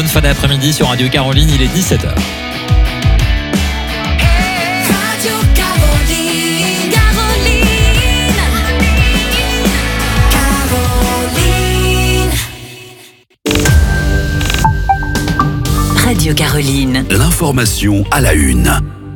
bonne fin d'après-midi sur Radio Caroline, il est 17h. Radio Caroline, Caroline. Radio Caroline. L'information à la une.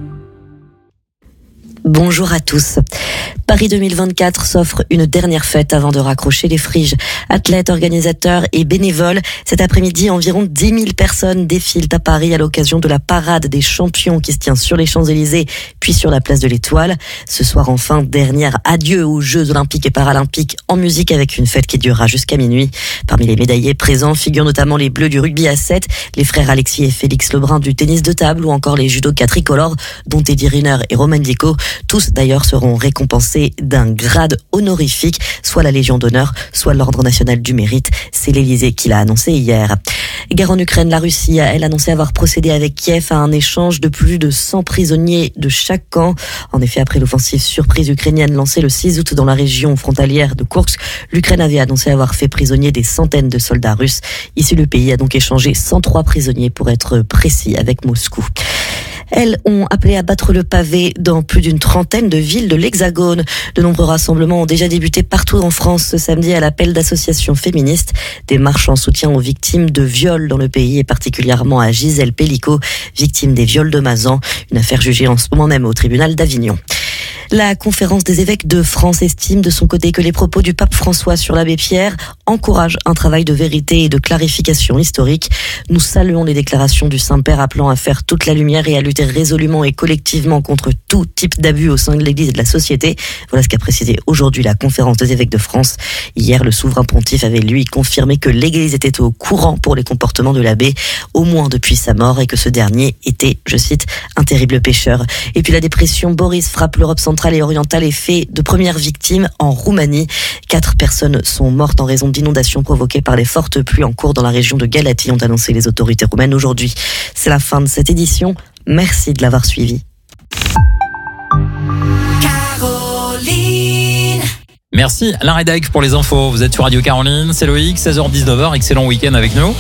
Bonjour à tous. Paris 2024 s'offre une dernière fête avant de raccrocher les friges. Athlètes, organisateurs et bénévoles, cet après-midi, environ 10 000 personnes défilent à Paris à l'occasion de la parade des champions qui se tient sur les Champs-Élysées, puis sur la place de l'Étoile. Ce soir, enfin, dernière adieu aux Jeux Olympiques et Paralympiques en musique avec une fête qui durera jusqu'à minuit. Parmi les médaillés présents figurent notamment les Bleus du rugby à 7, les frères Alexis et Félix Lebrun du tennis de table ou encore les judokas tricolores, dont Teddy Riner et Romain Diéco. Tous d'ailleurs seront récompensés d'un grade honorifique, soit la Légion d'honneur, soit l'Ordre national du mérite. C'est l'Élysée qui l'a annoncé hier. Gare en Ukraine, la Russie a, elle, annoncé avoir procédé avec Kiev à un échange de plus de 100 prisonniers de chaque camp. En effet, après l'offensive surprise ukrainienne lancée le 6 août dans la région frontalière de Koursk, l'Ukraine avait annoncé avoir fait prisonnier des centaines de soldats russes. Ici, le pays a donc échangé 103 prisonniers pour être précis avec Moscou. Elles ont appelé à battre le pavé dans plus d'une trentaine de villes de l'Hexagone. De nombreux rassemblements ont déjà débuté partout en France ce samedi à l'appel d'associations féministes. Des marches en soutien aux victimes de viols dans le pays et particulièrement à Gisèle Pellicot, victime des viols de Mazan, une affaire jugée en ce moment même au tribunal d'Avignon. La conférence des évêques de France estime de son côté que les propos du pape François sur l'abbé Pierre encouragent un travail de vérité et de clarification historique. Nous saluons les déclarations du Saint-Père appelant à faire toute la lumière et à lutter résolument et collectivement contre tout type d'abus au sein de l'Église et de la société. Voilà ce qu'a précisé aujourd'hui la conférence des évêques de France. Hier, le souverain pontife avait lui confirmé que l'Église était au courant pour les comportements de l'abbé, au moins depuis sa mort, et que ce dernier était, je cite, un terrible pécheur. Et puis la dépression Boris frappe l'Europe centrale et orientale et fait de premières victimes en Roumanie. 4 personnes sont mortes en raison d'inondations provoquées par les fortes pluies en cours dans la région de Galatie, ont annoncé les autorités roumaines aujourd'hui. C'est la fin de cette édition. Merci de l'avoir suivi. Caroline. Merci Alain Rédac pour les infos. Vous êtes sur Radio Caroline, c'est Loïc, 16h-19h, excellent week-end avec nous.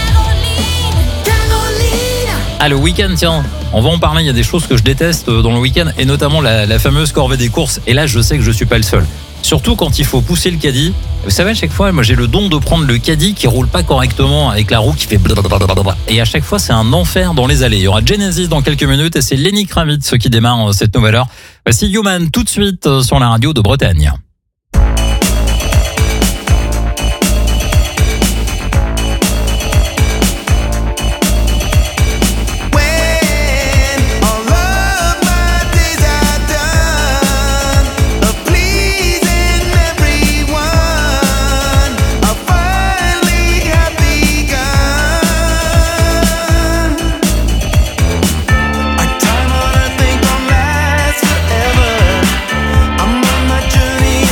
Ah, le week-end, tiens, on va en parler. Il y a des choses que je déteste dans le week-end et notamment la fameuse corvée des courses. Et là, je sais que je suis pas le seul. Surtout quand il faut pousser le caddie. Vous savez, à chaque fois, moi j'ai le don de prendre le caddie qui roule pas correctement avec la roue qui fait blablabla. Et à chaque fois, c'est un enfer dans les allées. Il y aura Genesis dans quelques minutes et c'est Lenny Kravitz qui démarre cette nouvelle heure. Voici Human tout de suite sur la radio de Bretagne. I'm on my journey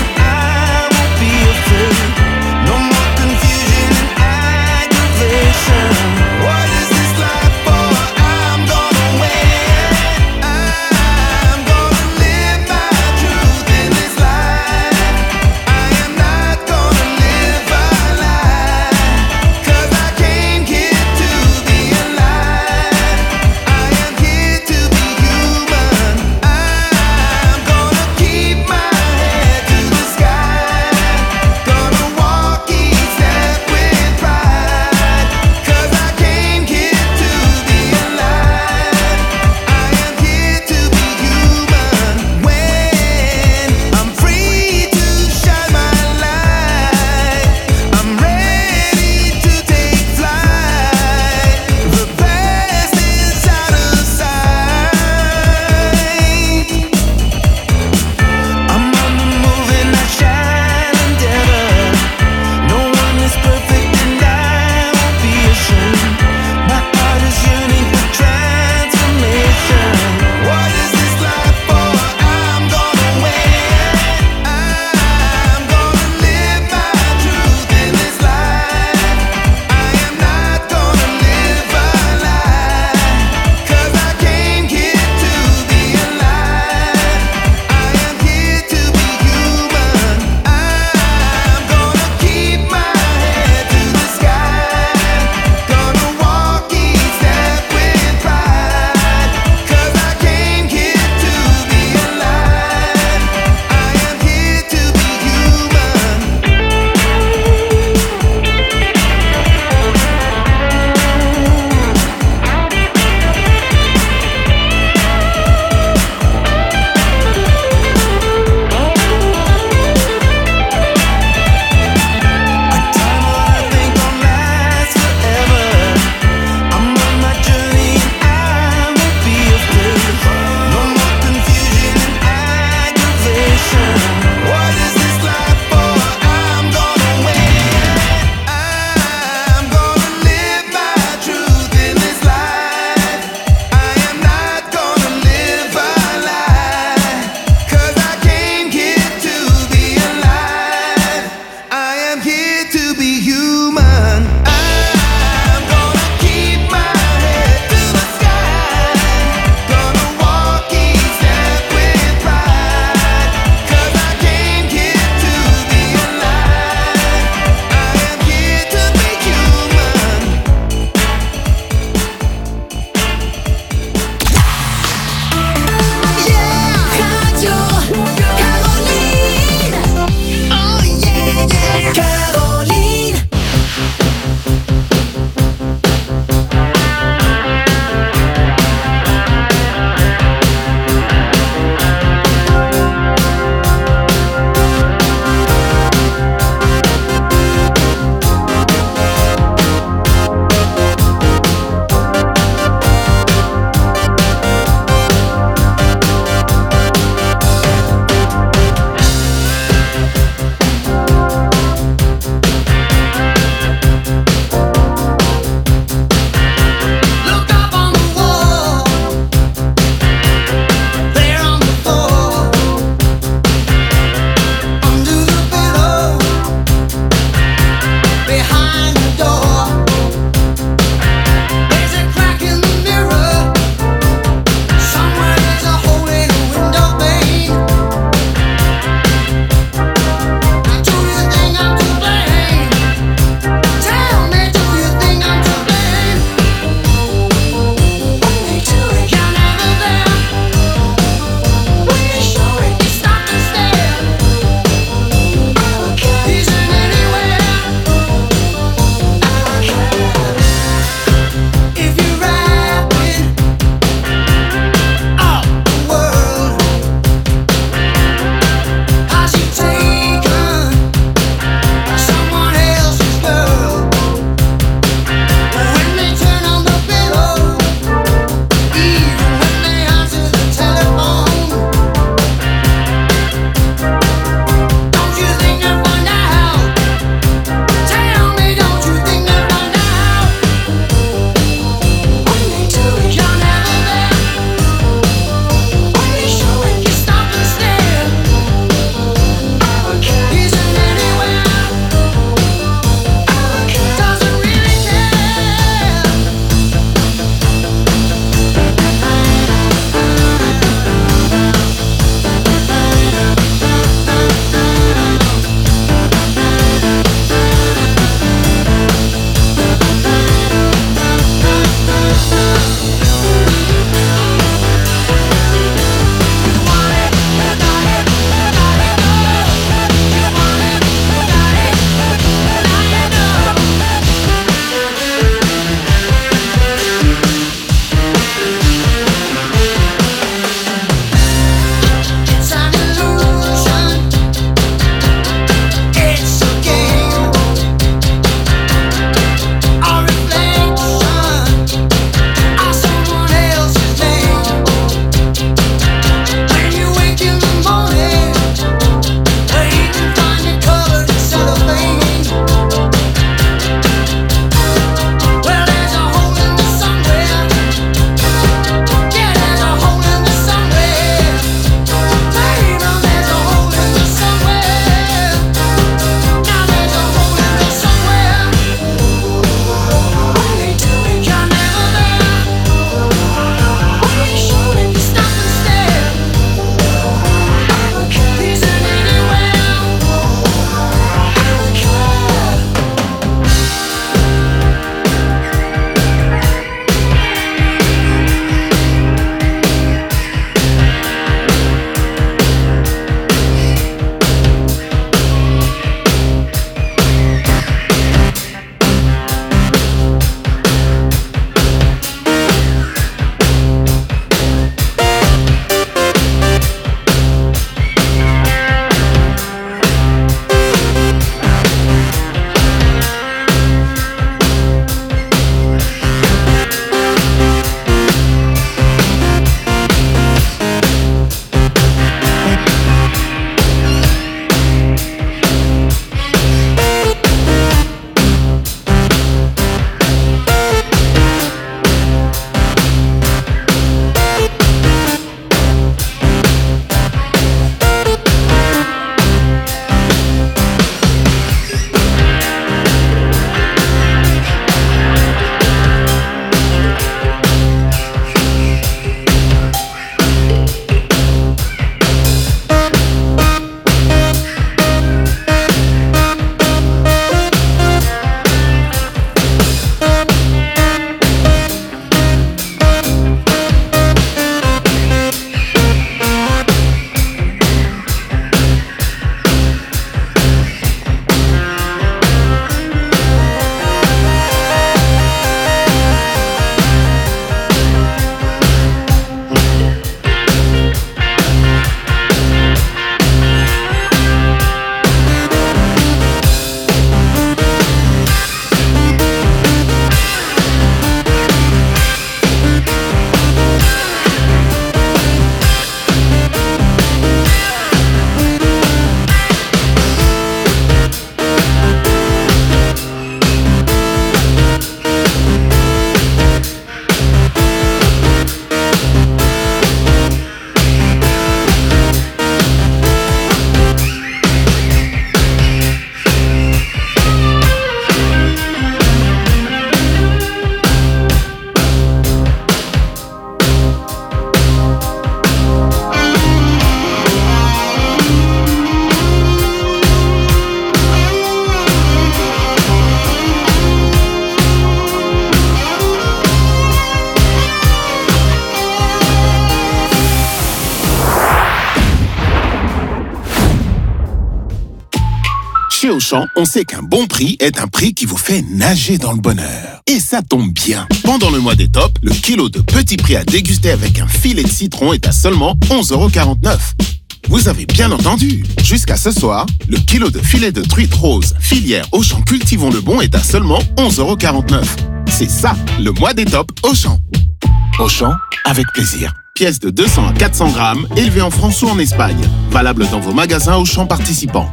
Chez Auchan, on sait qu'un bon prix est un prix qui vous fait nager dans le bonheur. Et ça tombe bien. Pendant le mois des tops, le kilo de petits prix à déguster avec un filet de citron est à seulement 11,49 €. Vous avez bien entendu. Jusqu'à ce soir, le kilo de filet de truite rose filière Auchan Cultivons le Bon est à seulement 11,49 €. C'est ça, le mois des tops Auchan. Auchan, avec plaisir. Pièces de 200 à 400 grammes, élevées en France ou en Espagne. Valable dans vos magasins Auchan participants.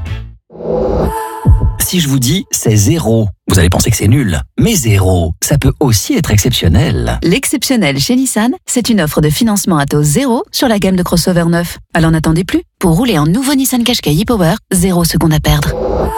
Si je vous dis c'est zéro, vous allez penser que c'est nul. Mais zéro, ça peut aussi être exceptionnel. L'exceptionnel chez Nissan, c'est une offre de financement à taux zéro sur la gamme de crossover neuf. Alors n'attendez plus. Pour rouler en nouveau Nissan Qashqai e-Power, 0 seconde à perdre.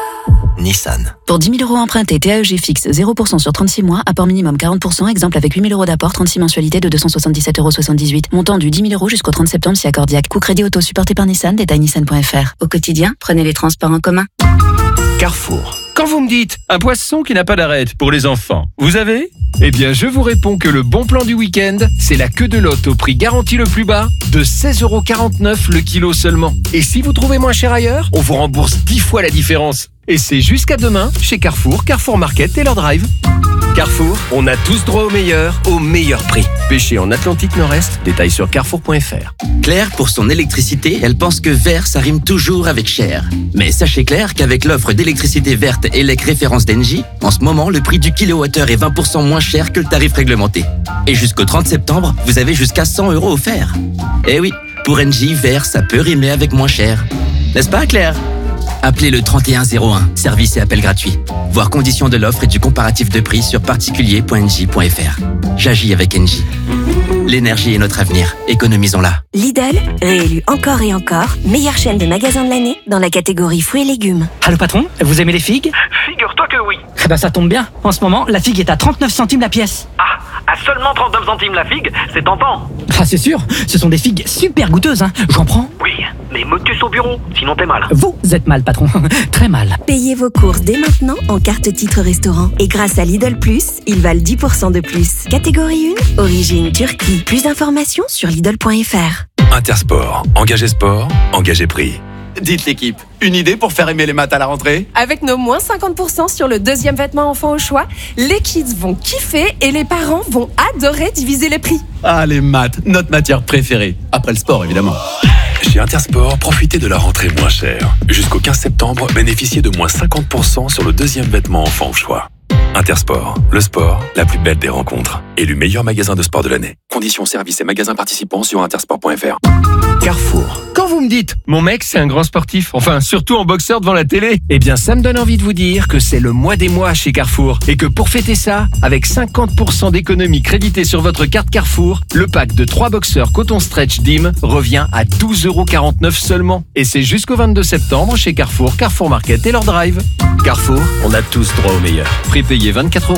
Nissan. Pour 10 000 € empruntés, TAEG fixe 0% sur 36 mois, apport minimum 40%, exemple avec 8 000 € d'apport, 36 mensualités de 277,78 €. Montant du 10 000 € jusqu'au 30 septembre si accordiaque. Coût crédit auto supporté par Nissan, détail nissan.fr. Au quotidien, prenez les transports en commun. Carrefour. Quand vous me dites un poisson qui n'a pas d'arête pour les enfants, vous avez ? Eh bien, je vous réponds que le bon plan du week-end, c'est la queue de lotte au prix garanti le plus bas de 16,49 € le kilo seulement. Et si vous trouvez moins cher ailleurs, on vous rembourse 10 fois la différence. Et c'est jusqu'à demain chez Carrefour, Carrefour Market et leur drive. Carrefour, on a tous droit au meilleur prix. Pêché en Atlantique Nord-Est, détail sur carrefour.fr. Claire, pour son électricité, elle pense que vert, ça rime toujours avec cher. Mais sachez Claire qu'avec l'offre d'électricité verte ELEC référence d'Engie, en ce moment, le prix du kilowattheure est 20% moins cher que le tarif réglementé. Et jusqu'au 30 septembre, vous avez jusqu'à 100 € offerts. Eh oui, pour Engie, vert, ça peut rimer avec moins cher. N'est-ce pas Claire ? Appelez le 3101, service et appel gratuit. Voir conditions de l'offre et du comparatif de prix sur particulier.engie.fr. J'agis avec Engie. L'énergie est notre avenir, économisons-la. Lidl, réélu encore et encore, meilleure chaîne de magasins de l'année dans la catégorie fruits et légumes. Allô patron, vous aimez les figues ? Figure-toi que oui. Eh ben ça tombe bien, en ce moment, la figue est à 39 centimes la pièce. Ah, à seulement 39 centimes la figue, c'est tentant. Ah c'est sûr, ce sont des figues super goûteuses, hein. J'en prends. Oui, mais motus au bureau, sinon t'es mal. Vous êtes mal patron, très mal. Payez vos courses dès maintenant en carte titre restaurant. Et grâce à Lidl Plus, ils valent 10% de plus. Catégorie 1, origine Turquie. Plus d'informations sur Lidl.fr. Intersport, engagé sport, engagé prix. Dites l'équipe, une idée pour faire aimer les maths à la rentrée ? Avec nos moins 50% sur le deuxième vêtement enfant au choix, les kids vont kiffer et les parents vont adorer diviser les prix. Ah, les maths, notre matière préférée. Après le sport, évidemment. Chez Intersport, profitez de la rentrée moins chère. Jusqu'au 15 septembre, bénéficiez de moins 50% sur le deuxième vêtement enfant au choix. Intersport, le sport, la plus belle des rencontres. Élu meilleur magasin de sport de l'année. Conditions, services et magasins participants sur intersport.fr. Carrefour. Quand vous me dites, mon mec c'est un grand sportif, enfin surtout en boxeur devant la télé, eh bien ça me donne envie de vous dire que c'est le mois des mois chez Carrefour et que pour fêter ça, avec 50% d'économie créditée sur votre carte Carrefour, le pack de 3 boxeurs coton stretch DIM revient à 12,49 € seulement. Et c'est jusqu'au 22 septembre chez Carrefour, Carrefour Market et leur drive. Carrefour, on a tous droit au meilleur. Prix payé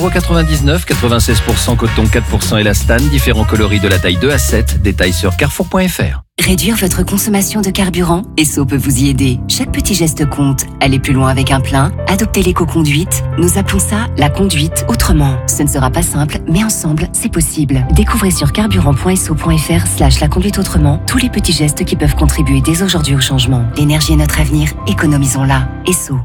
24,99 €, 96% coton, 4% élastane, différents coloris de la taille 2 à 7, détail sur carrefour.fr. Réduire votre consommation de carburant, Esso peut vous y aider. Chaque petit geste compte. Allez plus loin avec un plein, adoptez l'éco-conduite. Nous appelons ça la conduite autrement. Ce ne sera pas simple, mais ensemble, c'est possible. Découvrez sur carburant.esso.fr/la conduite autrement tous les petits gestes qui peuvent contribuer dès aujourd'hui au changement. L'énergie est notre avenir, économisons-la. Esso.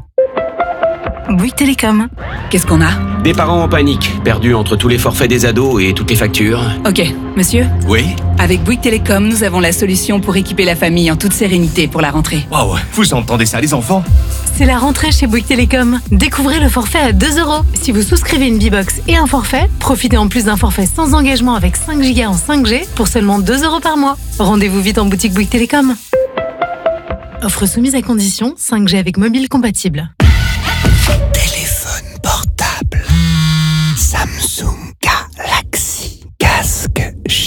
Bouygues Télécom. Qu'est-ce qu'on a ? Des parents en panique, perdus entre tous les forfaits des ados et toutes les factures. Ok, monsieur ? Oui ? Avec Bouygues Télécom, nous avons la solution pour équiper la famille en toute sérénité pour la rentrée. Waouh, vous entendez ça les enfants ? C'est la rentrée chez Bouygues Télécom. Découvrez le forfait à 2 €. Si vous souscrivez une B-Box et un forfait, profitez en plus d'un forfait sans engagement avec 5 Go en 5G pour seulement 2 € par mois. Rendez-vous vite en boutique Bouygues Télécom. Offre soumise à condition, 5G avec mobile compatible. Téléphone portable, Samsung Galaxy, casque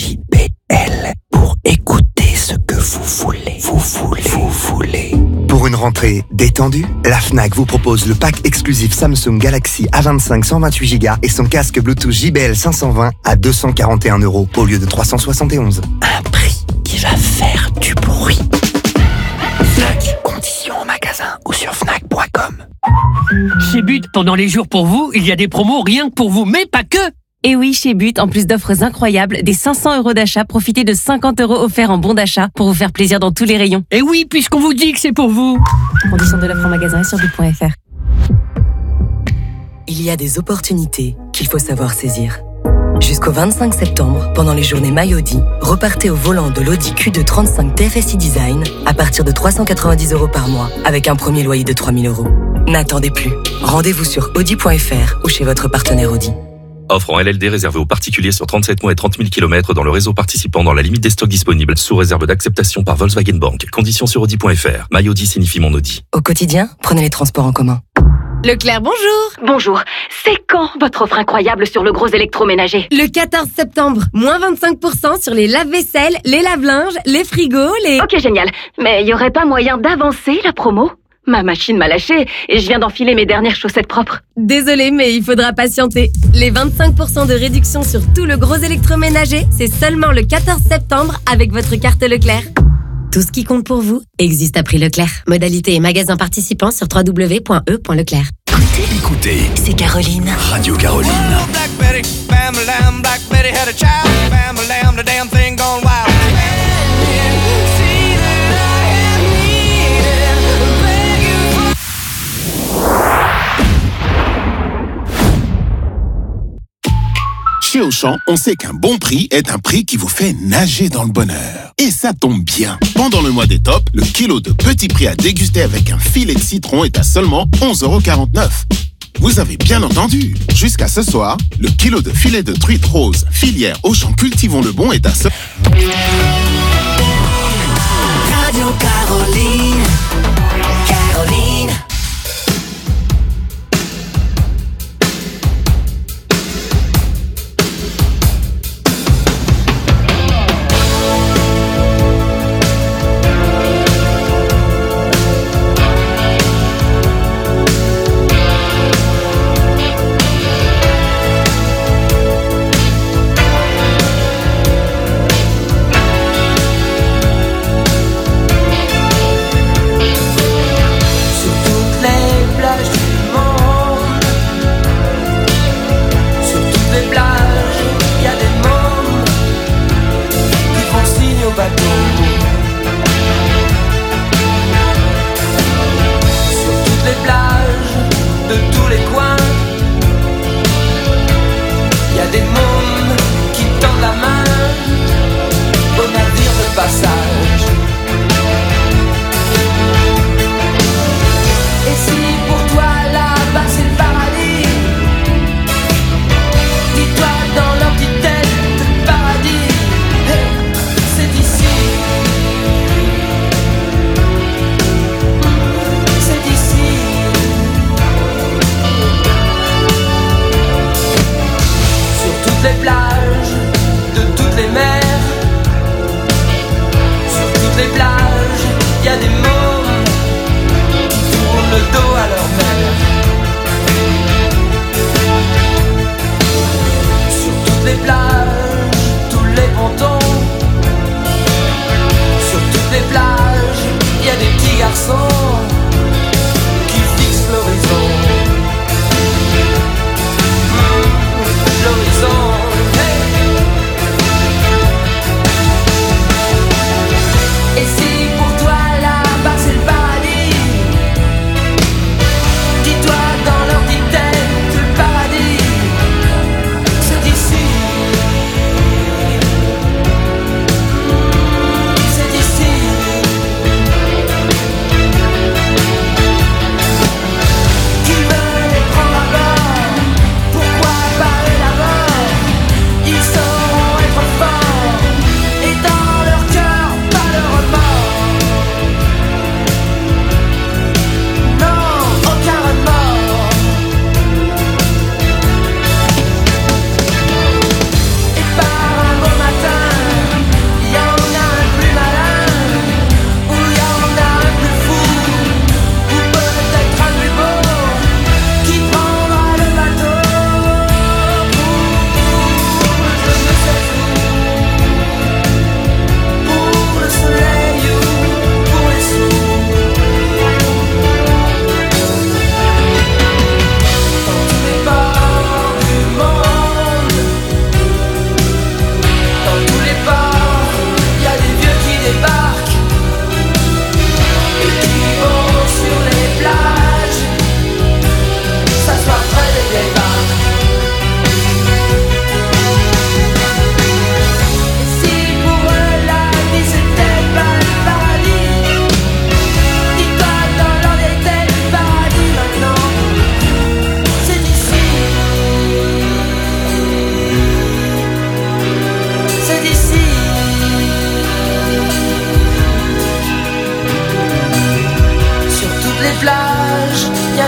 JBL pour écouter ce que vous voulez. Pour une rentrée détendue, la Fnac vous propose le pack exclusif Samsung Galaxy A25 128 Go et son casque Bluetooth JBL 520 à 241 € au lieu de 371. Un prix qui va faire du bruit. Fnac, conditions en magasin ou sur fnac.com. Chez But, pendant les jours pour vous, il y a des promos rien que pour vous, mais pas que. Et oui, chez But, en plus d'offres incroyables, des 500 € d'achat, profitez de 50 € offerts en bon d'achat pour vous faire plaisir dans tous les rayons. Et oui, puisqu'on vous dit que c'est pour vous. Conditions de l'offre en magasin et sur but.fr. il y a des opportunités qu'il faut savoir saisir. Jusqu'au 25 septembre, pendant les journées MyAudi, repartez au volant de l'Audi Q2 35 TFSI Design à partir de 390 € par mois, avec un premier loyer de 3 000 €. N'attendez plus. Rendez-vous sur audi.fr ou chez votre partenaire Audi. Offre en LLD réservée aux particuliers sur 37 mois et 30 000 km dans le réseau participant dans la limite des stocks disponibles, sous réserve d'acceptation par Volkswagen Bank. Conditions sur Audi.fr. MyAudi signifie mon Audi. Au quotidien, prenez les transports en commun. Leclerc, bonjour. Bonjour. C'est quand votre offre incroyable sur le gros électroménager? Le 14 septembre, moins 25% sur les lave-vaisselle, les lave-linges, les frigos, les... Ok, génial. Mais il y aurait pas moyen d'avancer la promo? Ma machine m'a lâché et je viens d'enfiler mes dernières chaussettes propres. Désolé, mais il faudra patienter. Les 25% de réduction sur tout le gros électroménager, c'est seulement le 14 septembre avec votre carte Leclerc. Tout ce qui compte pour vous existe à prix Leclerc. Modalité et magasins participants sur www.e.leclerc. Écoutez, C'est Caroline. Radio Caroline. Blackberry, bam, lamb, Blackberry had a child. Bam, lamb, the damn thing gone wild. See that I am needed, begging for... Chez Auchan, on sait qu'un bon prix est un prix qui vous fait nager dans le bonheur. Et ça tombe bien. Pendant le mois des tops, le kilo de petits prix à déguster avec un filet de citron est à seulement 11,49 €. Vous avez bien entendu. Jusqu'à ce soir, le kilo de filet de truite rose, filière Auchan Cultivons le Bon est à Radio Caroline. Caroline.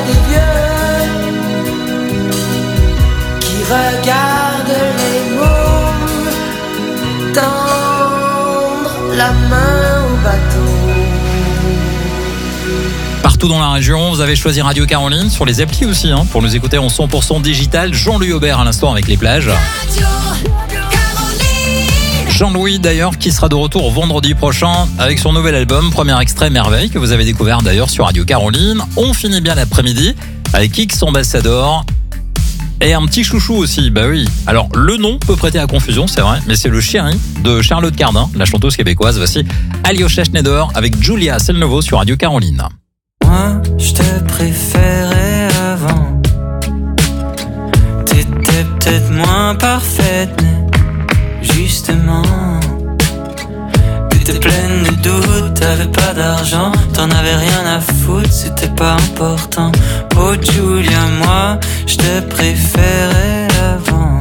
des vieux qui regardent les mômes tendre la main au bateau. Partout dans la région, vous avez choisi Radio Caroline, sur les applis aussi, pour nous écouter en 100% digital. Jean-Louis Aubert à l'instant avec les plages. Jean-Louis d'ailleurs qui sera de retour vendredi prochain avec son nouvel album, premier extrait Merveille, que vous avez découvert d'ailleurs sur Radio Caroline. On finit bien l'après-midi avec X Ambassador et un petit chouchou aussi, bah oui. Alors le nom peut prêter à confusion, c'est vrai, mais c'est le chéri de Charlotte Cardin, la chanteuse québécoise. Voici Alyosha Schneider avec Julia Selnovo sur Radio Caroline. Moi, je te préférais avant. T'étais peut-être moins parfaite, mais justement, t'étais pleine de doutes, t'avais pas d'argent, t'en avais rien à foutre, c'était pas important. Oh Julia, moi, je te préférais avant.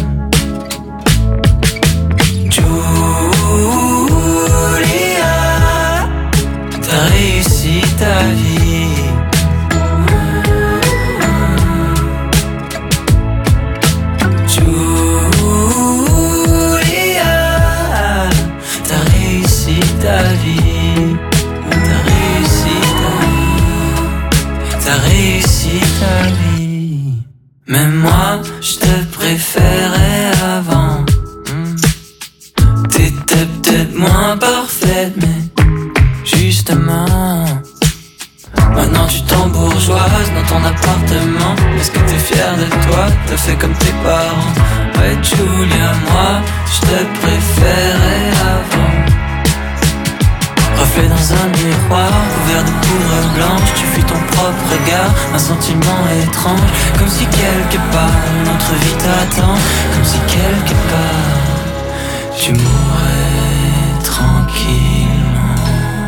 Julia, t'as réussi ta vie. Ta vie, t'as réussi ta vie. Mais moi, je te préférais avant. T'étais peut-être moins parfaite, mais justement, maintenant tu t'embourgeoises dans ton appartement. Est-ce que t'es fière de toi? T'as fait comme tes parents. Ouais Julia, moi, je te préférais avant. Reflet dans un miroir, couvert de poudre blanche, tu fuis ton propre regard, un sentiment étrange, comme si quelque part une autre vie t'attend, comme si quelque part tu mourrais tranquillement.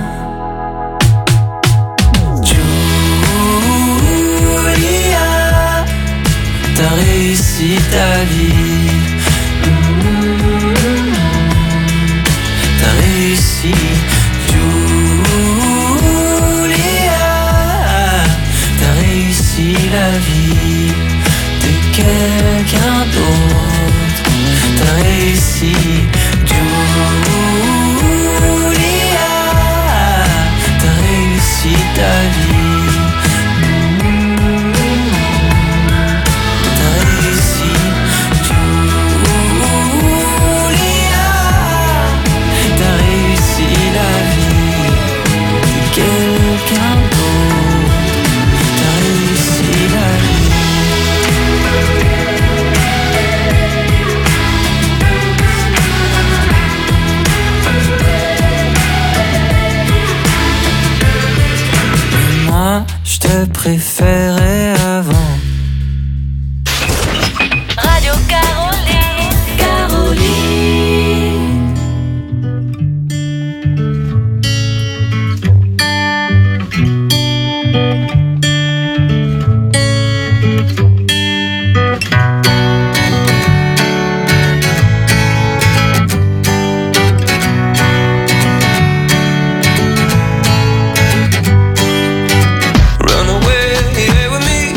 Julia, t'as réussi ta vie. T'as réussi. La vie de quelqu'un d'autre, t'as réussi, Julia, t'as réussi ta vie, t'as réussi, Julia, t'as réussi la vie de quelqu'un d'autre. Je te préférais avant. Radio Caroline, Caroline. Run away with me.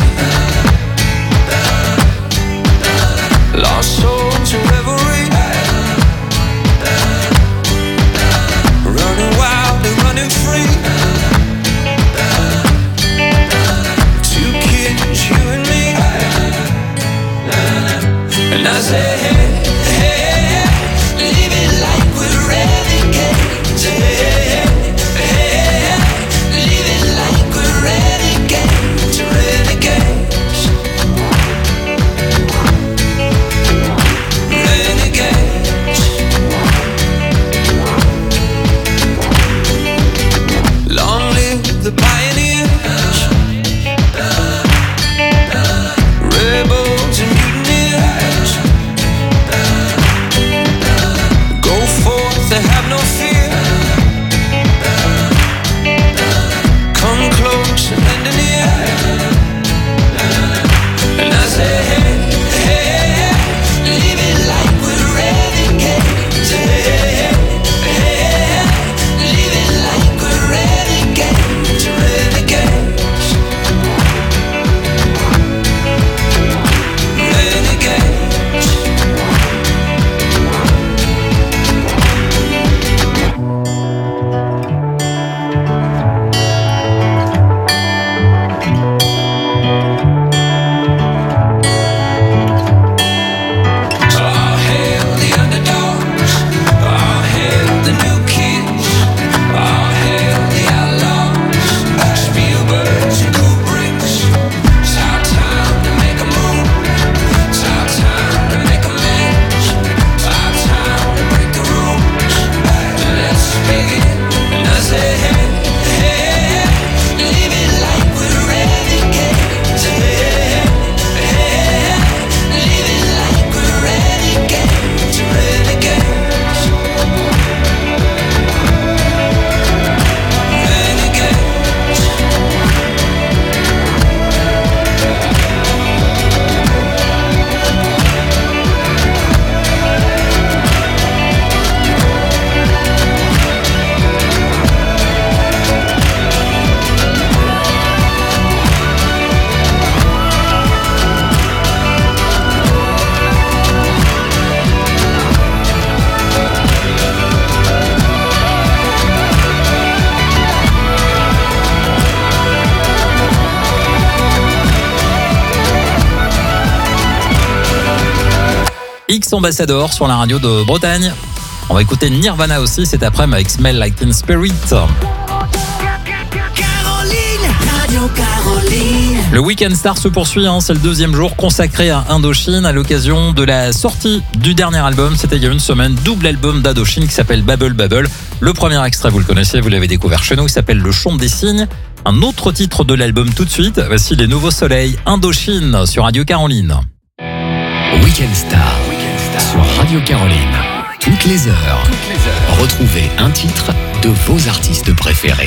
X Ambassador sur la radio de Bretagne. On va écouter Nirvana aussi cet après-midi avec Smell Like Teen Spirit. Le Weekend Star se poursuit, c'est le deuxième jour consacré à Indochine à l'occasion de la sortie du dernier album. C'était il y a une semaine, double album d'Indochine qui s'appelle Bubble Bubble. Le premier extrait, vous le connaissez, vous l'avez découvert chez nous, il s'appelle Le Chant des Cygnes. Un autre titre de l'album tout de suite, voici Les Nouveaux Soleils, Indochine sur Radio Caroline. Weekend Star sur Radio Caroline. Toutes les heures, retrouvez un titre de vos artistes préférés.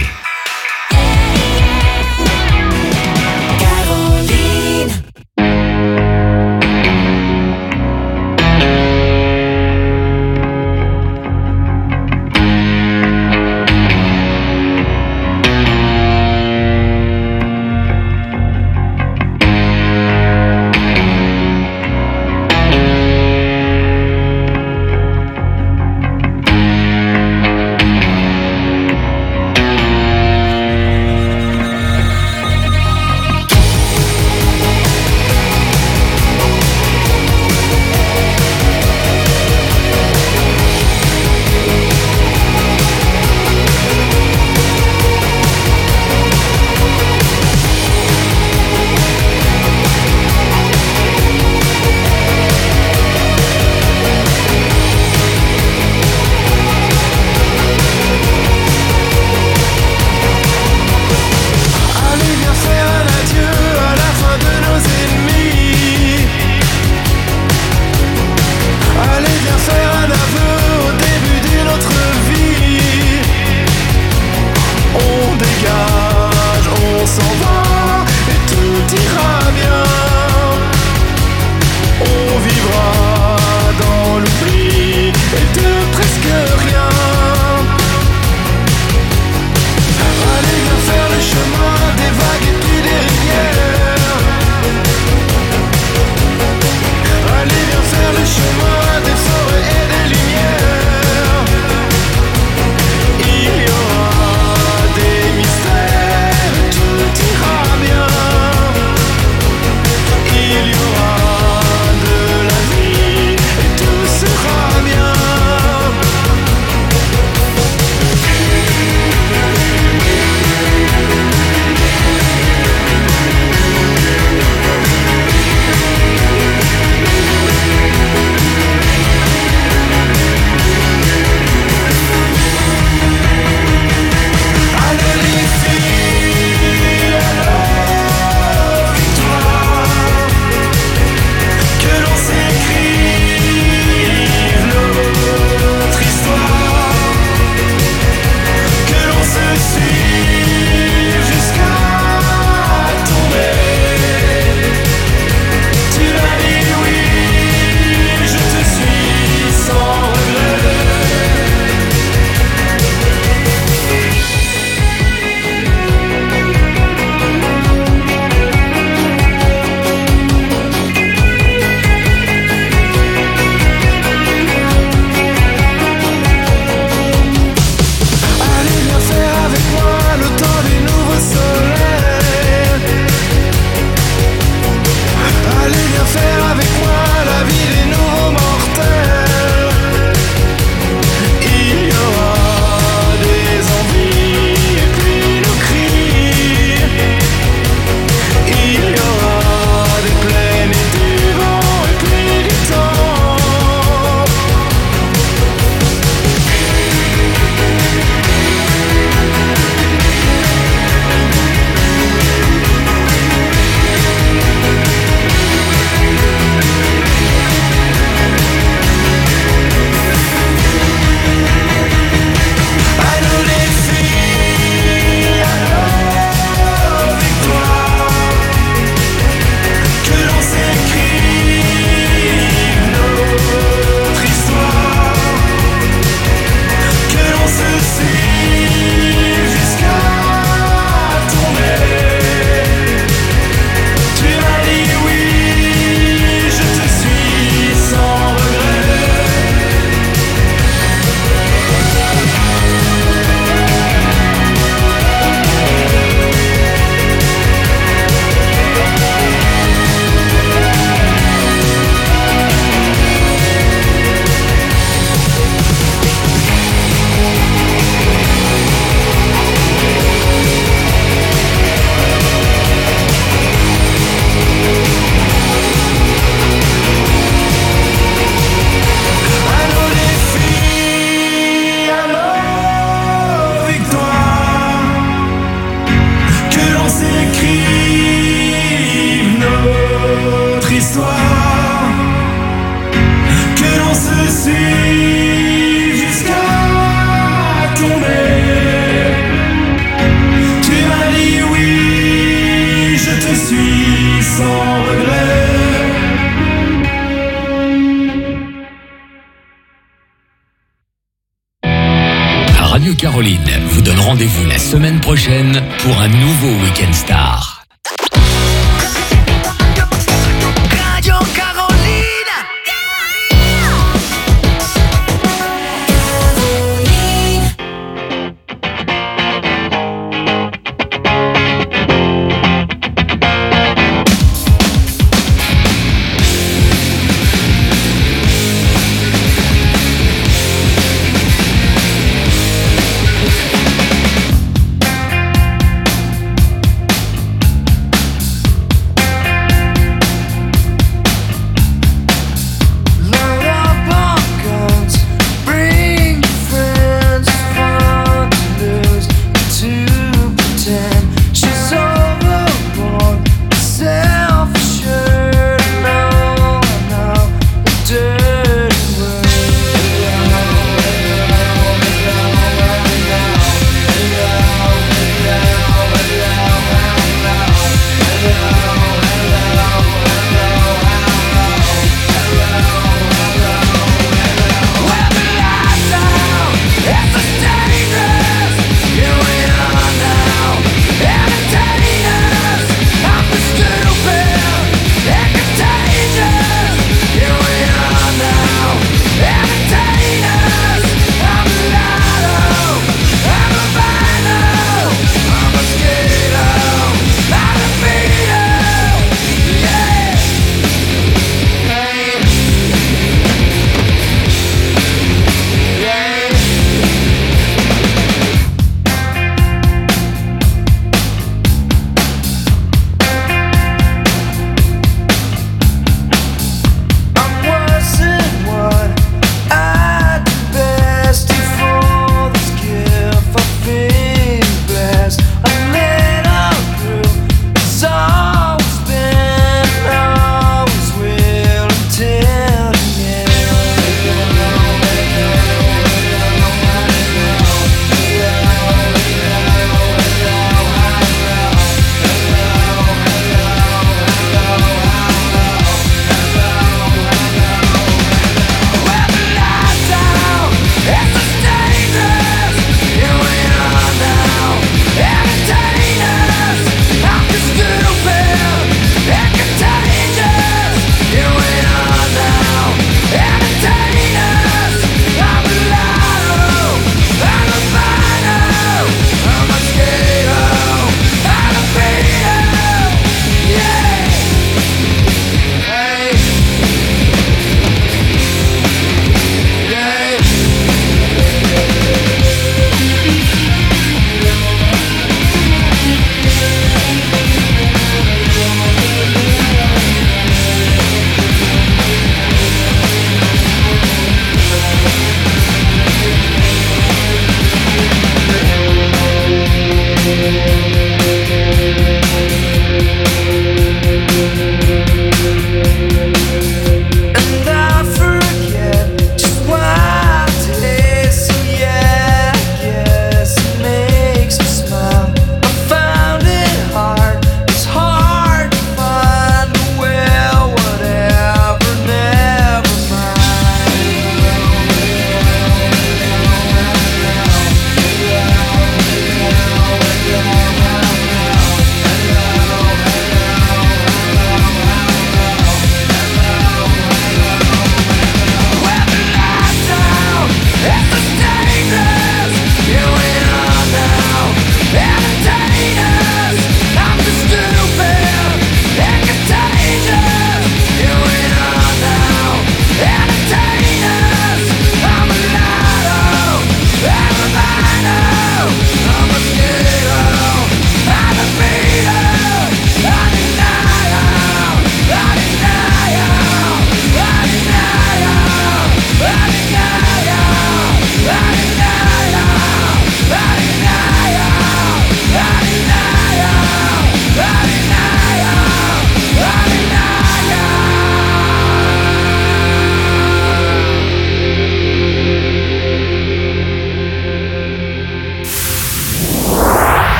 s'écrive notre histoire, que l'on se suive jusqu'à tomber. Tu m'as dit oui, je te suis sans regret. Radio Caroline vous donne rendez-vous la semaine prochaine pour un nouveau Week-end Star. Radio Caroline.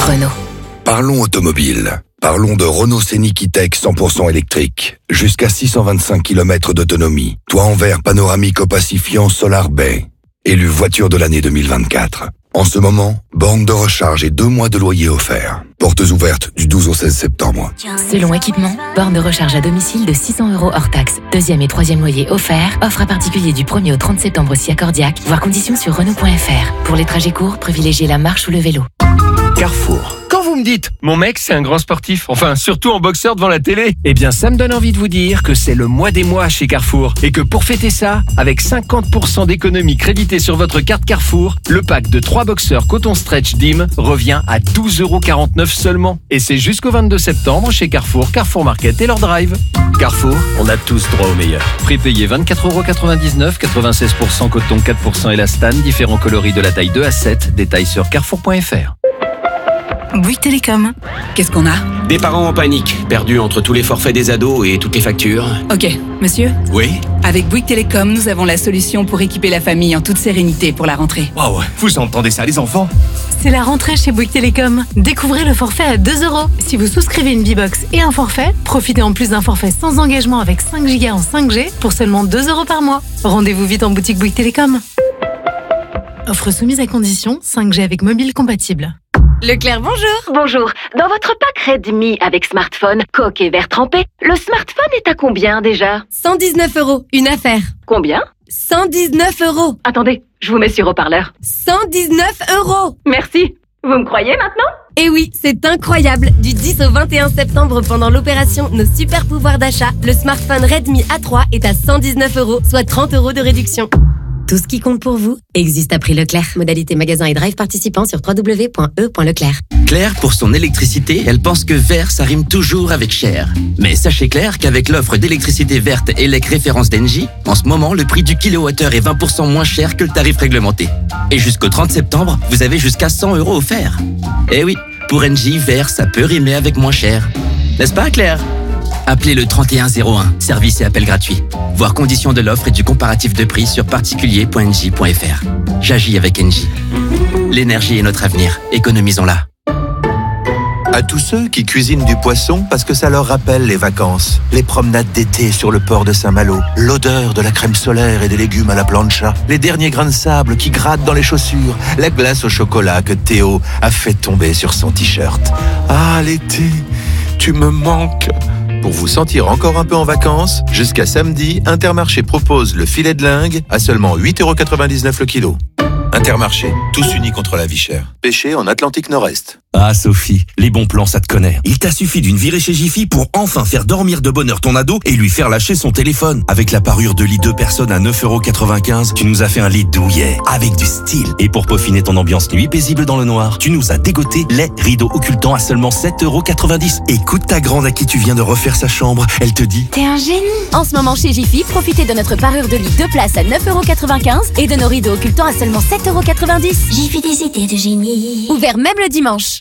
Renault. Parlons automobile. Parlons de Renault Scénic E-Tech 100% électrique. Jusqu'à 625 km d'autonomie. Toit en verre panoramique opacifiant Solar Bay. Élu voiture de l'année 2024. En ce moment, borne de recharge et 2 mois de loyer offert. Portes ouvertes du 12 au 16 septembre. Selon équipement, borne de recharge à domicile de 600 € hors taxe. 2e et 3e loyer offert. Offre à particulier du 1er au 30 septembre si accordiaque. Voir conditions sur Renault.fr. Pour les trajets courts, privilégiez la marche ou le vélo. Carrefour. Quand vous me dites, mon mec c'est un grand sportif, enfin surtout en boxeur devant la télé, eh bien ça me donne envie de vous dire que c'est le mois des mois chez Carrefour et que pour fêter ça, avec 50% d'économie créditée sur votre carte Carrefour, le pack de 3 boxeurs coton stretch DIM revient à 12,49 € seulement. Et c'est jusqu'au 22 septembre chez Carrefour, Carrefour Market et leur drive. Carrefour, on a tous droit au meilleur. Prix payé 24,99 €, 96% coton, 4% élastane, différents coloris de la taille 2 à 7, détails sur carrefour.fr. Bouygues Télécom. Qu'est-ce qu'on a? Des parents en panique, perdus entre tous les forfaits des ados et toutes les factures. Ok, monsieur? Oui? Avec Bouygues Télécom, nous avons la solution pour équiper la famille en toute sérénité pour la rentrée. Waouh, vous entendez ça les enfants? C'est la rentrée chez Bouygues Télécom. Découvrez le forfait à 2 €. Si vous souscrivez une B-Box et un forfait, profitez en plus d'un forfait sans engagement avec 5 Go en 5G pour seulement 2 € par mois. Rendez-vous vite en boutique Bouygues Télécom. Offre soumise à condition, 5G avec mobile compatible. Leclerc, bonjour. Bonjour. Dans votre pack Redmi avec smartphone, coque et verre trempé, le smartphone est à combien déjà? 119 €, une affaire. Combien? 119 €. Attendez, je vous mets sur haut-parleur. 119 €. Merci. Vous me croyez maintenant? Eh oui, c'est incroyable. Du 10 au 21 septembre, pendant l'opération Nos super pouvoirs d'achat, le smartphone Redmi A3 est à 119 €, soit 30 € de réduction. Tout ce qui compte pour vous existe à prix Leclerc. Modalité magasin et drive participant sur www.e.leclerc. Claire, pour son électricité, elle pense que vert, ça rime toujours avec cher. Mais sachez Claire qu'avec l'offre d'électricité verte ELEC référence d'Engie, en ce moment, le prix du kilowattheure est 20% moins cher que le tarif réglementé. Et jusqu'au 30 septembre, vous avez jusqu'à 100 € offerts. Eh oui, pour Engie, vert, ça peut rimer avec moins cher. N'est-ce pas Claire? Appelez le 3101, service et appel gratuit. Voir conditions de l'offre et du comparatif de prix sur particulier.engie.fr. J'agis avec Engie. L'énergie est notre avenir, économisons-la. À tous ceux qui cuisinent du poisson parce que ça leur rappelle les vacances, les promenades d'été sur le port de Saint-Malo, l'odeur de la crème solaire et des légumes à la plancha, les derniers grains de sable qui grattent dans les chaussures, la glace au chocolat que Théo a fait tomber sur son t-shirt. Ah, l'été, tu me manques. Pour vous sentir encore un peu en vacances, jusqu'à samedi, Intermarché propose le filet de lingue à seulement 8,99 € le kilo. Intermarché, tous unis contre la vie chère. Pêché en Atlantique Nord-Est. Ah Sophie, les bons plans ça te connaît. Il t'a suffi d'une virée chez Jiffy pour enfin faire dormir de bonheur ton ado et lui faire lâcher son téléphone. Avec la parure de lit 2 personnes à 9,95 €, tu nous as fait un lit douillet, avec du style. Et pour peaufiner ton ambiance nuit paisible dans le noir, tu nous as dégoté les rideaux occultants à seulement 7,90 €. Écoute ta grande à qui tu viens de refaire sa chambre, elle te dit... T'es un génie. En ce moment chez Jiffy, profitez de notre parure de lit 2 places à 9,95 € et de nos rideaux occultants à seulement 7,90 €. Jiffy des idées de génie. Ouvert même le dimanche.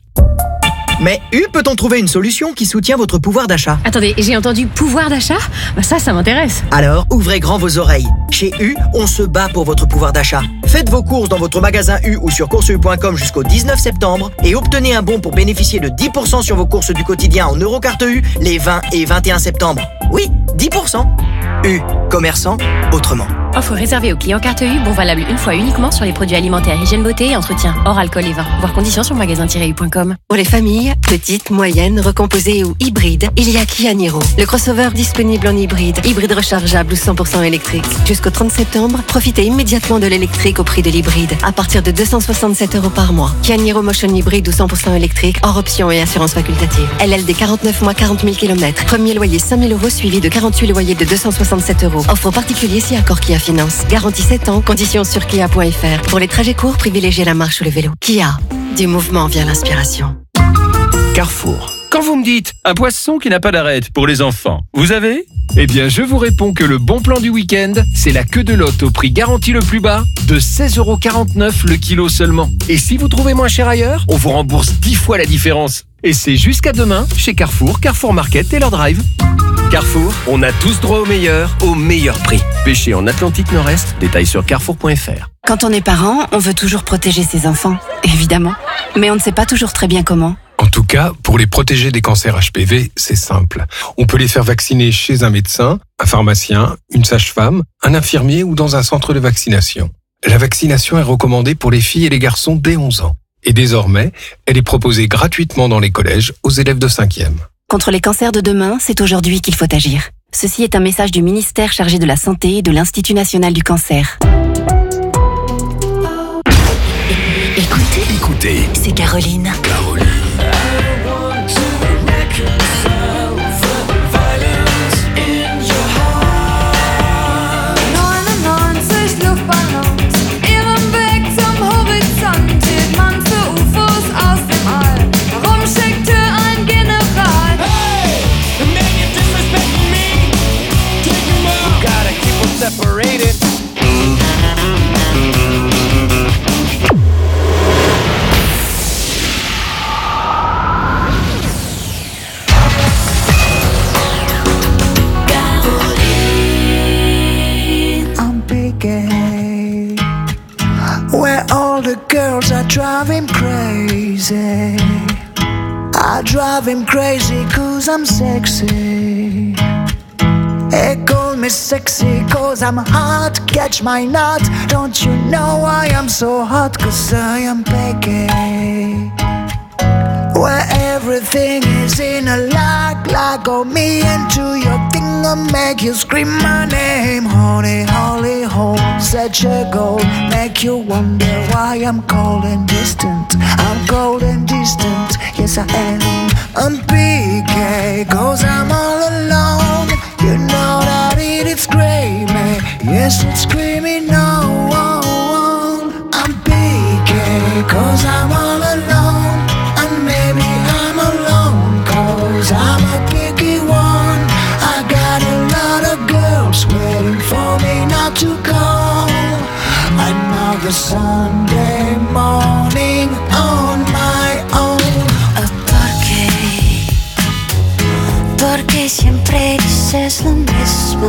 Mais peut-on trouver une solution qui soutient votre pouvoir d'achat? Attendez, j'ai entendu pouvoir d'achat? Ça m'intéresse. Alors, ouvrez grand vos oreilles. Chez on se bat pour votre pouvoir d'achat. Faites vos courses dans votre magasin ou sur courses.com jusqu'au 19 septembre et obtenez un bon pour bénéficier de 10% sur vos courses du quotidien en Eurocarte les 20 et 21 septembre. Oui, 10%. Commerçant autrement. Offre réservée aux clients carte bon valable une fois uniquement sur les produits alimentaires, hygiène beauté et entretien, hors alcool et vin. Voir conditions sur magasin-u.com. Pour les familles, petites, moyennes, recomposées ou hybrides, il y a Kia Niro. Le crossover disponible en hybride rechargeable ou 100% électrique. Jusqu'au 30 septembre, profitez immédiatement de l'électrique au prix de l'hybride, à partir de 267 € par mois. Kia Niro Motion hybride ou 100% électrique, hors option et assurance facultative. LLD 49 mois, 40 000 km. Premier loyer 5 000 € suivi de 48 loyers de 267 €. Offre particulier si accord Kia Finance. Garantie 7 ans, conditions sur kia.fr. Pour les trajets courts, privilégiez la marche ou le vélo. Kia, du mouvement vient l'inspiration. Carrefour. Quand vous me dites un poisson qui n'a pas d'arête pour les enfants, vous avez? Eh bien, je vous réponds que le bon plan du week-end, c'est la queue de lotte au prix garanti le plus bas de 16,49 € le kilo seulement. Et si vous trouvez moins cher ailleurs, on vous rembourse 10 fois la différence. Et c'est jusqu'à demain chez Carrefour, Carrefour Market et leur drive. Carrefour, on a tous droit au meilleur prix. Pêché en Atlantique Nord-Est, détails sur carrefour.fr. Quand on est parent, on veut toujours protéger ses enfants, évidemment. Mais on ne sait pas toujours très bien comment. En tout cas, pour les protéger des cancers HPV, c'est simple. On peut les faire vacciner chez un médecin, un pharmacien, une sage-femme, un infirmier ou dans un centre de vaccination. La vaccination est recommandée pour les filles et les garçons dès 11 ans. Et désormais, elle est proposée gratuitement dans les collèges aux élèves de 5e. Contre les cancers de demain, c'est aujourd'hui qu'il faut agir. Ceci est un message du ministère chargé de la Santé et de l'Institut national du cancer. Écoutez, c'est Caroline. Separated. I'm picking where all the girls are driving crazy. I drive him crazy 'cause I'm sexy. They call me sexy 'cause I'm hot. Catch my nut. Don't you know I am so hot? 'Cause I am picky. Where everything is in a lock on me into your thing and make you scream my name. Honey, holy hole, such a goal. Make you wonder why I'm cold and distant. I'm cold and distant, yes I am. I'm picky 'cause I'm all alone. You know that it's screaming, yes it's screaming no. I'm picky 'cause I'm all alone. And maybe I'm alone 'cause I'm a picky one. I got a lot of girls waiting for me not to call. Another Sunday morning on my own. Porque siempre dices lo mismo.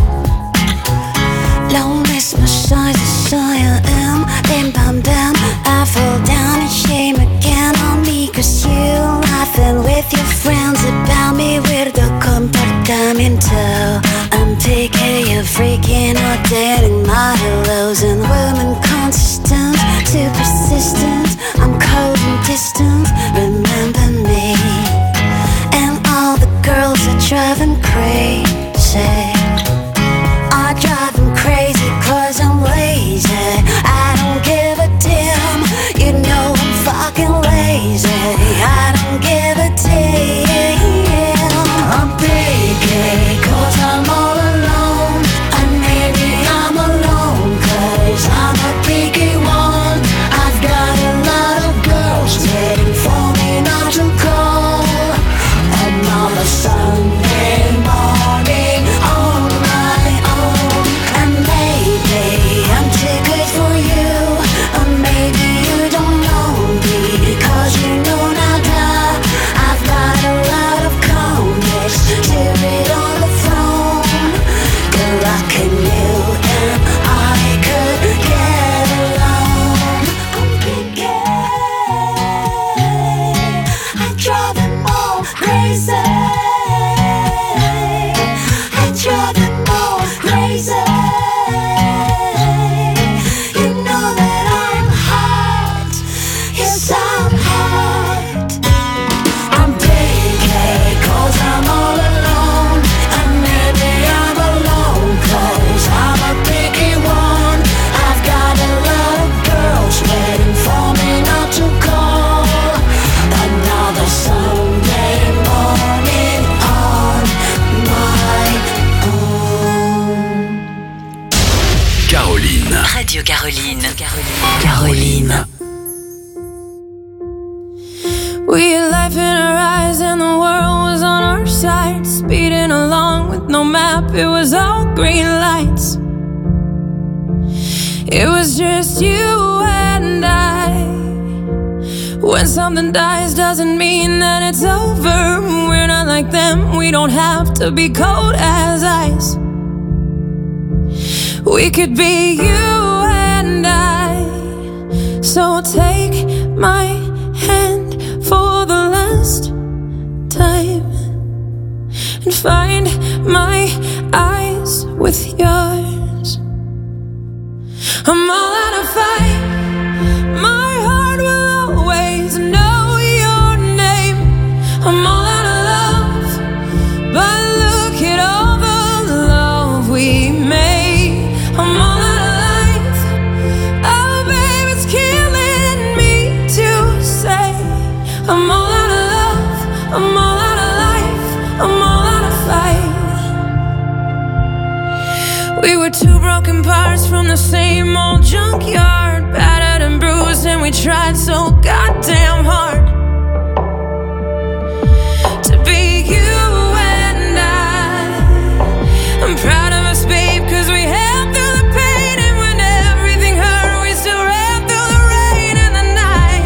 Lo mismo soy, I am. Bam, bam, bam. I fall down in shame again on me 'cause you laughing with your friends about me. Weirdo comportamiento. I'm picky, you're freaking out, dating my hellos and women consistent, too persistent. I'm cold and distant, remember me. All the girls are driving crazy. I drive them crazy 'cause I'm lazy. I don't give a damn. You know I'm fucking lazy. I don't give a damn. I'm picky 'cause I'm all alone. And maybe I'm alone 'cause I'm a picky one. I've got a lot of girls waiting for me not to call. Another Sunday morning on my own. And maybe I'm too good for you. Or maybe you don't know me 'cause you know nada. I've got a lot of comics to read on the phone. Good luck and you and I could get along. I'm picky. I drive them all crazy. I drive them all crazy. You know that I'm hot. Yes, I'm hot. I'm picky 'cause I'm all alone. And maybe I'm alone 'cause I'm a picky one. I've got a lot of girls waiting for me not to call. Another Sunday morning on my own. Caroline. Radio Caroline. Caroline. We had life in our eyes and the world was on our side. Speeding along with no map, it was all green lights. It was just you and I. When something dies doesn't mean that it's over. We're not like them, we don't have to be cold as ice. We could be you and I. So take my hand for the last time and find my eyes with yours. I'm all out of fight. My heart will always know your name. I'm all out of love, but look at all the love we made. I'm all out of life. Oh, babe, it's killing me to say. I'm all out of love. I'm all out of life. I'm all out of fight. We were two broken parts from the same old junkyard, battered and bruised, and we tried so goddamn hard to be you and I'm proud of us, babe, cause we held through the pain, and when everything hurt, we still ran through the rain and the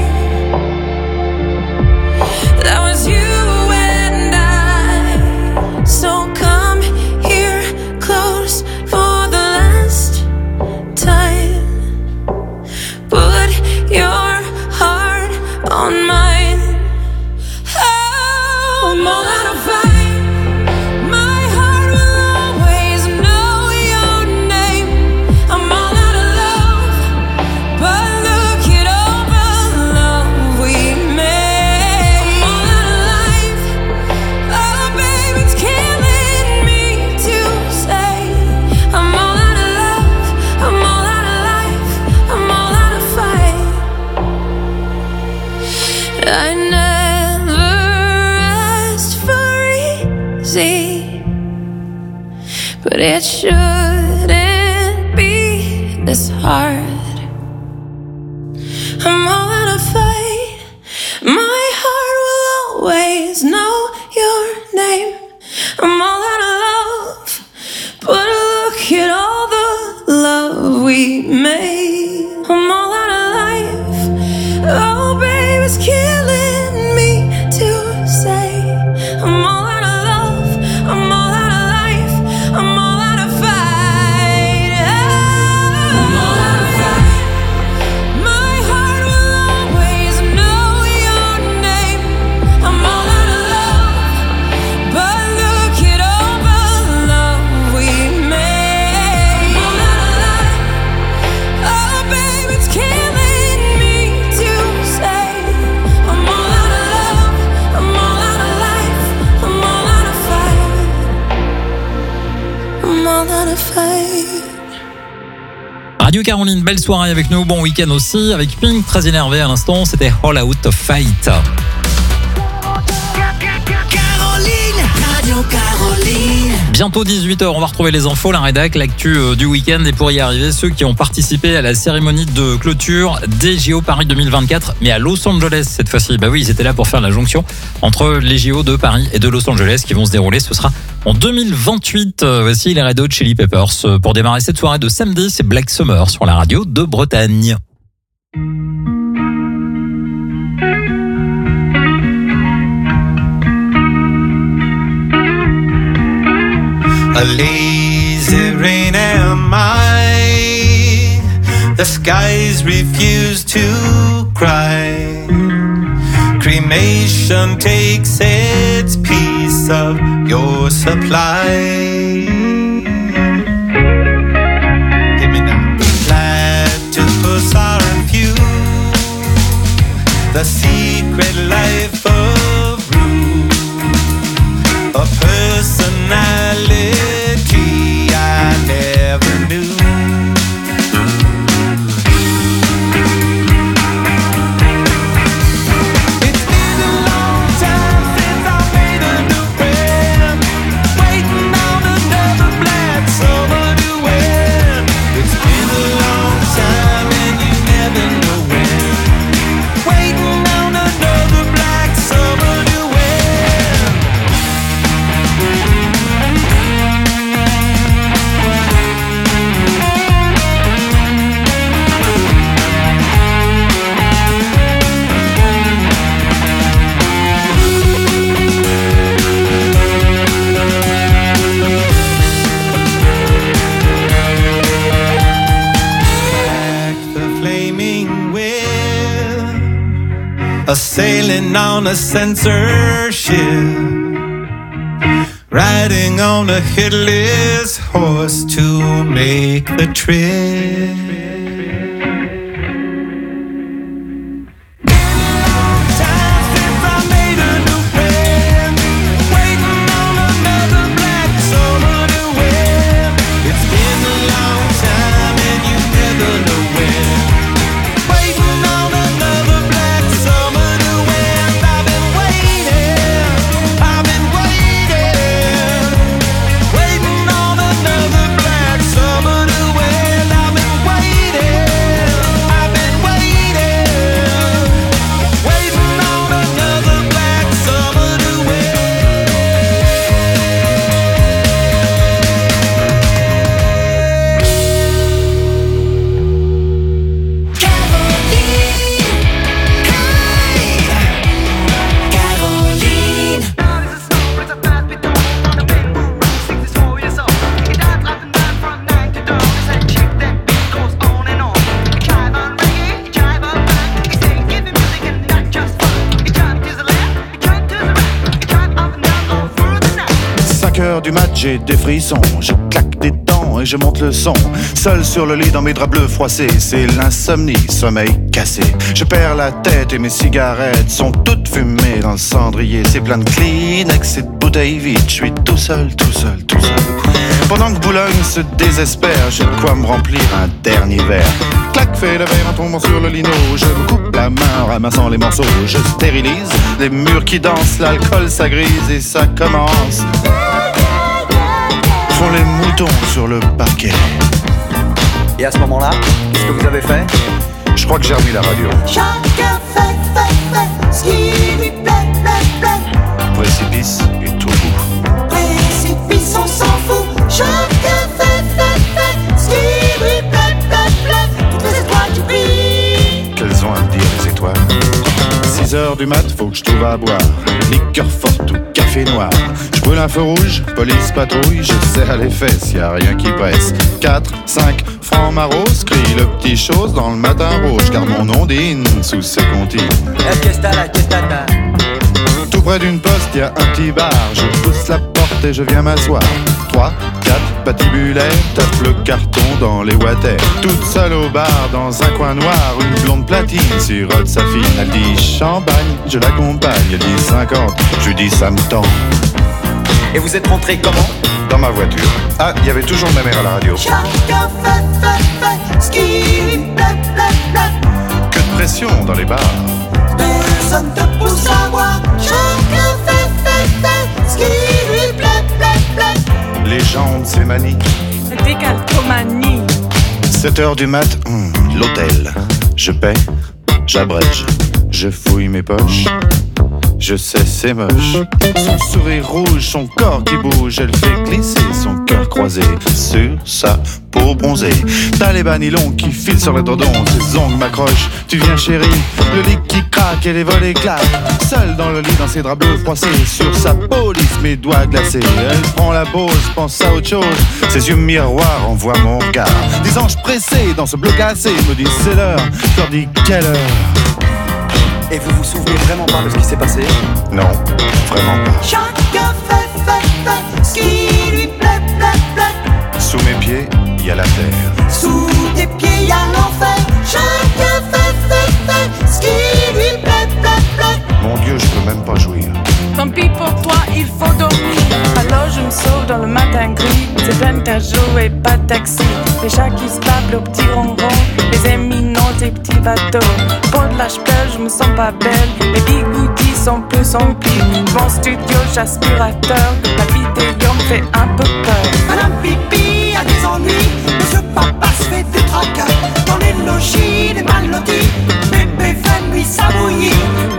night. That was you and I. So come here close for the last time. Put your heart on mine. Oh, I'm all out of fight. My heart will always know your name. I'm all out of love, but look at all the love we made. I'm all out of life. Oh, babe, it's killing me to say. I'm all out of love. I'm all out of life. I'm all out of fight. I never asked for easy, but it shouldn't be this hard. I'm all out of fight. My heart will always know your name. I'm all out of love, but look at all the love we made. I'm all out of life. Oh, babe, it's killing me to say. I'm all out of love. I'm all out of life. I'm all out of fight. I'm all out of fight. My heart will always know your name. I'm all out of love, but look at all the love we made. I'm all out of life. Oh, babe, it's killing me to say. I'm all out of love. I'm all out of life. I'm all out of fight. I'm all out of fight. Radio Caroline, belle soirée avec nous, bon week-end aussi, avec Pink, très énervé à l'instant, c'était All Out of Fight. Radio Caroline. Bientôt 18h, on va retrouver les infos, la rédac, l'actu du week-end, et pour y arriver, ceux qui ont participé à la cérémonie de clôture des JO Paris 2024, mais à Los Angeles cette fois-ci. Bah oui, ils étaient là pour faire la jonction entre les JO de Paris et de Los Angeles qui vont se dérouler, ce sera en 2028. Voici les Red Hot Chili Peppers. Pour démarrer cette soirée de samedi, c'est Black Summer sur la radio de Bretagne. A lazy rain am I. The skies refuse to cry. Cremation takes its piece of your supply. Platypus are few. The secret life of Rue. A personality I never knew. It's been a long time since I made a new friend, waiting on another black summer to end. It's been a long time and you never know when, waiting on another black summer. a sailing on a censorship, riding on a headless horse to make the trip. Du match, j'ai des frissons, je claque des dents et je monte le son. Seul sur le lit dans mes draps bleus froissés, c'est l'insomnie, sommeil cassé. Je perds la tête et mes cigarettes sont toutes fumées dans le cendrier. C'est plein de Kleenex et de bouteilles vides, je suis tout seul, tout seul, tout seul. Pendant que Boulogne se désespère, j'ai de quoi me remplir un dernier verre. Clac, fait le verre en tombant sur le lino. Je me coupe la main en ramassant les morceaux. Je stérilise les murs qui dansent, l'alcool ça grise et ça commence. Font les moutons sur le parquet. Et à ce moment-là, qu'est-ce que vous avez fait? Je crois que j'ai remis la radio. Chacun fait ce qui lui plaît. Précipice et tout bout. Précipice, on s'en fout. Chacun fait ce qui lui plaît. Toutes les étoiles qui brillent. Qu'elles ont à me dire les étoiles? 6h du mat, faut que je trouve à boire. Liqueur forte ou café noir. Je brûle un feu rouge, police patrouille. Je serre les fesses, y a rien qui presse. 4, 5 francs maros, crie le petit chose dans le matin rouge. Car mon ondine sous ses comptines. Tout près d'une poste, y a un petit bar. Je pousse la porte et je viens m'asseoir. 3, 4 patibulaires, tape le carton dans les water. Toute seule au bar, dans un coin noir, une blonde platine sirote sa fille. Elle dit champagne, je l'accompagne. Elle dit 50, je lui dis ça me tend. Et vous êtes rentré comment? Dans ma voiture. Ah, il y avait toujours ma mère à la radio. Chacun fait ce qui lui plaît. Que de pression dans les bars. Personne te pousse à boire. Chacun fait ce qui lui plaît. Les jambes, c'est manie. Décalcomanie. 7h du mat, l'hôtel. Je paie, j'abrège, je fouille mes poches. Je sais, c'est moche. Son sourire rouge, son corps qui bouge. Elle fait glisser son cœur croisé sur sa peau bronzée. T'as les bas nylons qui filent sur le dodon. Ses ongles m'accrochent. Tu viens chérie, le lit qui craque et les volets claquent. Seule dans le lit, dans ses draps bleus froissés. Sur sa police, mes doigts glacés. Elle prend la pause, pense à autre chose. Ses yeux miroirs envoient mon regard. Des anges pressés dans ce bleu cassé me disent c'est l'heure. Je leur dis quelle heure. Et vous vous souvenez vraiment pas de ce qui s'est passé? Non, vraiment pas. Chacun fait ce qui lui plaît. Sous mes pieds, il y a la terre. Sous tes pieds, il y a l'enfer. Chacun fait ce qui lui plaît. Mon Dieu, je peux même pas jouir. Tant pis pour toi, il faut dormir. Alors je me sauve dans le matin gris. C'est peine à jouer, pas de taxi. Les chats qui se battent, le petit ronron. Les éminents, des petits bateaux. Pour de l'âge je me sens pas belle. Les bigoudis sont plus emplis. Mon studio, j'aspirateur. La vidéo me fait un peu peur. Madame Pipi a des ennuis. Monsieur Papa se fait des tracas. Dans les logis, les mal lotis. Bébé fait nuit s'abouillir.